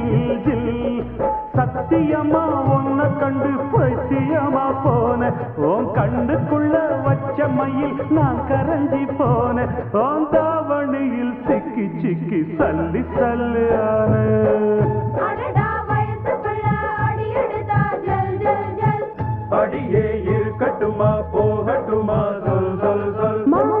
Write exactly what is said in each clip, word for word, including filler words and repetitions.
ஜில் ஜில் சத்தியமா உன்னை கண்டு பைத்தியமா போன உன் கண்ணுக்குள்ள வச்ச மயில் நான் கரைஞ்சி போன உன் தாவணியில் சிக்கி சிக்கி சல்லி சல்லியான அடியே இருக்கட்டுமா போகட்டுமா சொல் சொல் சொல்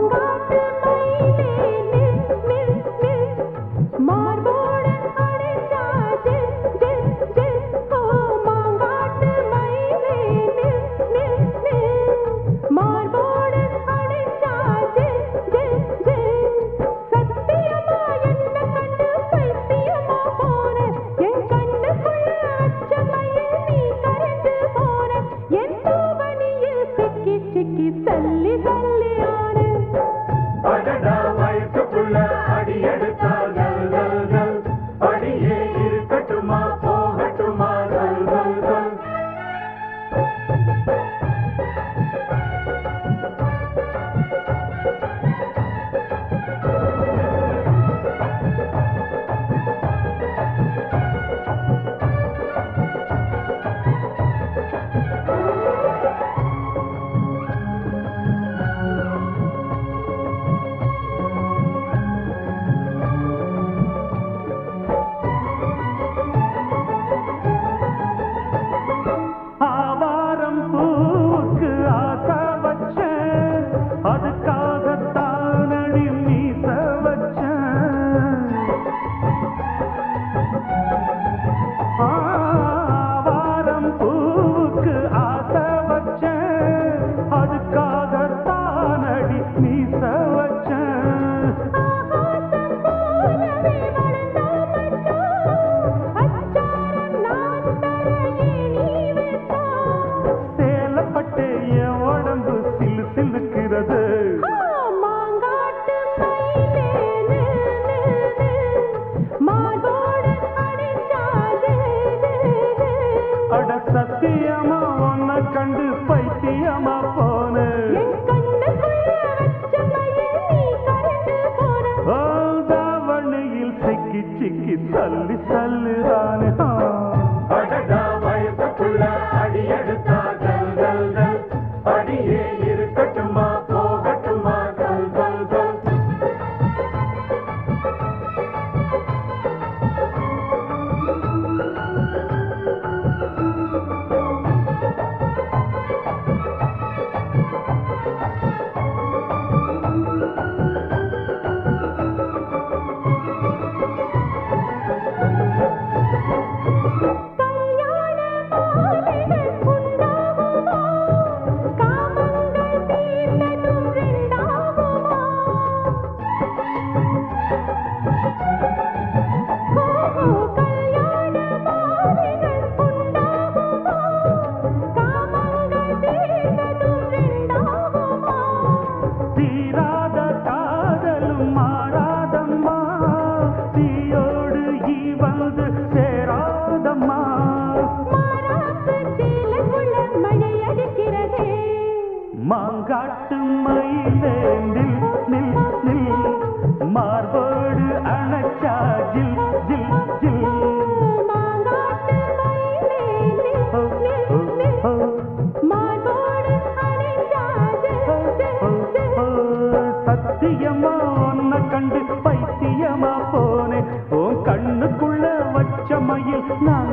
சத்தியமா உன்னை கண்டு பைத்தியமா போன தாவணியில் சிக்கி சிக்கி சல்லி சல்லுதானே வயசுக்குள்ள அடி எடுத்தா ஜல் ஜல் ஜல் அடியே இருக்கட்டுமா போகட்டுமா ஜல் ஜல் ஜல் மாங்காட்டு மயிலே நில் நில் நில் மார்போடு அணைச்சா ஜில் ஜில் ஜில் மாங்காட்டு மயிலே நில் நில் மார்போடு அணைச்சா ஜில் ஜில் ஜில் சத்தியமா உன்னை கண்டு பைத்தியமா போனேன் உன் கண்ணுக்குள்ள வச்ச மயில் நான்